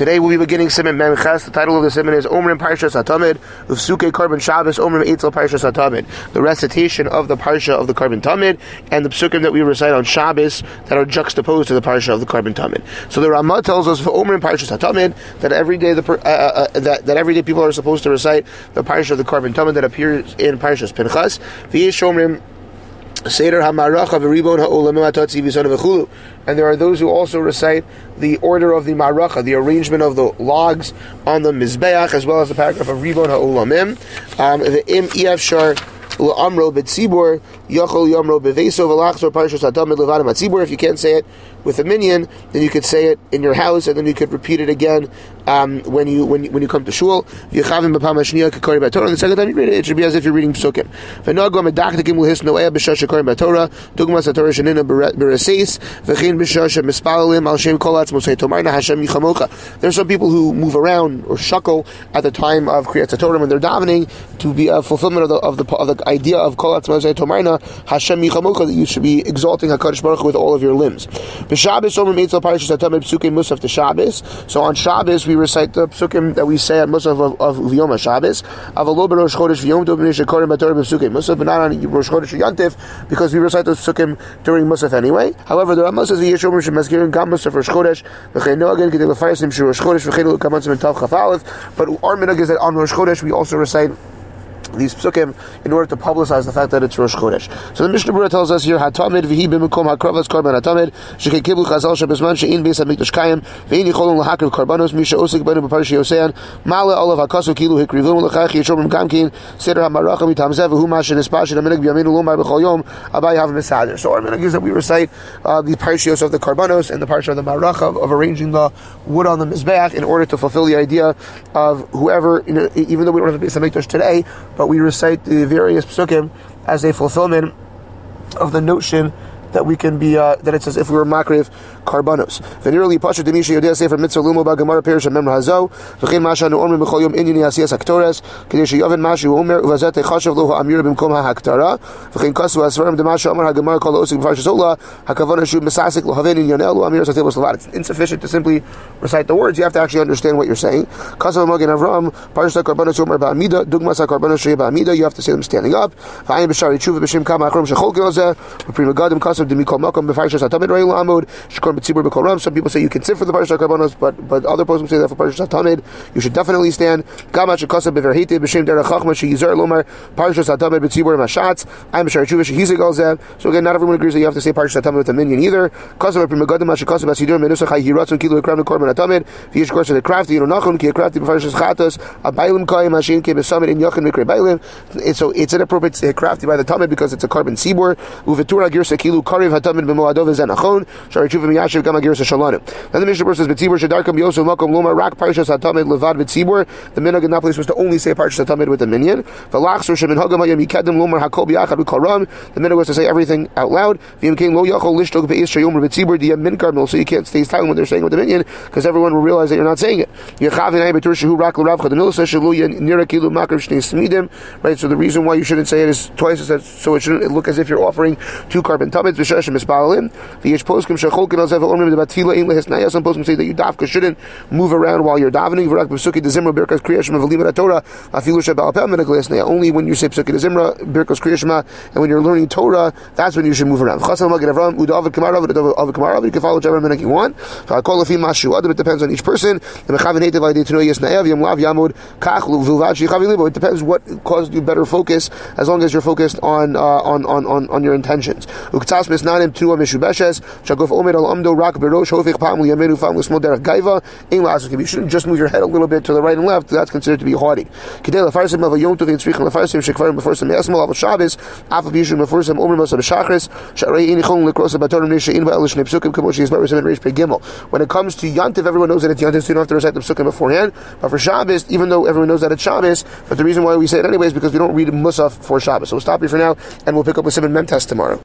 Today we'll be beginning Siman Memches. The title of the Siman is Omrim Parshas HaTamid Uvsuke Karban Shabbos Omrim Eitzel Parshas HaTamid. The recitation of the Parsha of the Karban Tamid and the psukim that we recite on Shabbos that are juxtaposed to the Parsha of the Karban Tamid. So the Ramah tells us for Omrim Parshas HaTamid that every day that every day people are supposed to recite the Parsha of the Karban Tamid that appears in Parshas Pinchas. V'yesh Omrim Seder HaMaracha v'Ribon HaOlamim HaTatzi v'Zon v'Chulu. And there are those who also recite the order of the Maracha, the arrangement of the logs on the Mizbeach, as well as the paragraph of Ribon HaOlamim. V'im Iyavshar L'Amro B'Tzibur Yochol Yomro B'Veso V'Lachzor Parshas HaTamid Levadim HaTzibur. If you can't say it with a minyan, then you could say it in your house, and then you could repeat it again when you come to shul. V'Yachavim B'Pam HaShniyah K'Kori B'Torah. And the second time you read it, it should be as if you're reading psukim. V'Nagom Edachtikim L'His Noeh B'Shash K'Kori B'Torah Dugmas HaTorah Shenina B'Reseis V'Chin B'Shash Mispalalim Al Shem Kol Atzmos HaTomarna Hashem Yichamocha. There are some people who move around or shuckle at the time of Kriyat HaTorah when they're davening to be a fulfillment of the idea of Kol Atzmos HaTomarna Hashem Yichamocha, that you should be exalting HaKadosh Baruch Hu with all of your limbs. B'Shabbos Omrim Eitzel Parshas HaTamid Psukim Musaf to Shabbos. So on Shabbos we recite the psukim that we say at Musaf of Yom HaShabbos. Avalo b'Rosh Chodesh v'Yom Tov b'nei shekorim b'Torah b'psukim Musaf, but not on Rosh Chodesh Yantif, because we recite those psukim during Musaf anyway. However, the Ramah says the Yesh Omrim Shemazkirin Gam Musaf Rosh Chodesh v'chein Noagen Kedei L'Farsim Shir Rosh Chodesh v'chein L'Kamantzim Tav Chaf Aleph. But our minhag is that on Rosh Chodesh we also recite these psukim in order to publicize the fact that it's Rosh Chodesh. So the Mishnah Berurah tells us here, HaTamid v'hi b'mekom ha'kravas karban HaTamid shekei kiblu chazal shebizman she'in beis HaMikdash kayim v'ein yicholun lahakriv karbanos mi she'osik b'nu b'parshi Yosean ma'ale olav ha'kasu kilu hikrivun l'chach yishomrim gamkin seder ha'maracha mitam zeh v'hu ma she'nispashin ha'minhag b'yameinu lomar b'chol yom abai hav misader. So our minhag is that we recite the parshios of the karbanos and the parsha of the maracha of arranging the wood on the mizbeach in order to fulfill the idea of whoever, even though we don't have the beis HaMikdash today, but we recite the various psukim as a fulfillment of the notion that we can be, that it's as if we were makriv karbanos. V'nirli pasha demisha yodea sefer mitzvah lumo ba'gemara perish ha'mem ha'zo v'chein masha nu omrim b'chol yom inyani asiyas haktores k'dei she'yoven mashu omer uvazet echashav lo ha'amir b'mkom ha'haktara v'chein kasu ha'svarim demasha omar ha'gemara kol ha'osik b'farshas ola ha'kavona shu mesasik lo haven inyanel lo amir sa'tebos levad. It's insufficient to simply recite the words. You have to actually understand what you're saying. Kasav ha'magen Avram parshas karbanos omer ba'amida dugmas ha'karbanos she'eh ba'amida. You have to say them standing up. V'ayim b'shari tshuva b'shem kama achrom shechol kelozeh v'prima gadim kasav demikol makom b'farshas ha'tamid rei l'amud shekor b'tzibur b'kol ram. Some people say you can sit for the parsha karbanos, but other poskim say that for parshas hatamid you should definitely stand. Gamat shekasa b'verhite b'shem derech chachma she'yizar lomar parshas hatamid b'tzibur mashatz ayim b'shari tshuva she'hizig al zeh. So again, not everyone agrees that you have to say parshas hatamid with a minyan either. Kasav b'prima gadim shekasa b'asidur menusach ha'yiratzon kilu ekram korban hatamid v'yish course of the crafty nachon ki crafty b'farshas chatos abaylim kayim hashin ke b'samid in yachin mikre baylim. So it's inappropriate to say crafty by the tamid because it's a carbon sibur. Uvetura girsa kilu kariv hatamid b'moadov zenachon shari tshuva miyashiv gama girsa shalanim. Then the Mishnah says b'tzibur shedarkam yosef makom lomar rak parshas hatamid levad b'tzibur. The minhag in that place was to only say parshas hatamid with the minyan. V'lachzor sheminhagam hayam yikadim lomar hakol b'yachad b'kol ram. The minhag was to say everything out loud. V'yim kein lo yachol lishtog be'is shayom b'tzibur diyam min karmel. So you can't stay silent when they're saying with the minyan, because everyone will realize that you're not saying it. Right, so the reason why you shouldn't say it is twice, is that so it shouldn't look as if you're offering two carbon tabids. Some poskim say that you dafka shouldn't move around while you're davening. Only when you say psuki de zimra, birkas kriyashma, and when you're learning Torah, that's when you should move around. You can follow whichever minhag you want. It depends on each person. It depends what caused you better focus, as long as you're focused on your intentions. You shouldn't just move your head a little bit to the right and left. That's considered to be haughty. When it comes to Yantiv, everyone knows that it's Yantiv, so you don't have to recite the psukim beforehand. But for Shabbos, even though everyone knows that it's Shabbos, but the reason why we say it anyway is because we don't read Musaf for Shabbos. So we'll stop here for now, and we'll pick up with Siman Memtes tomorrow.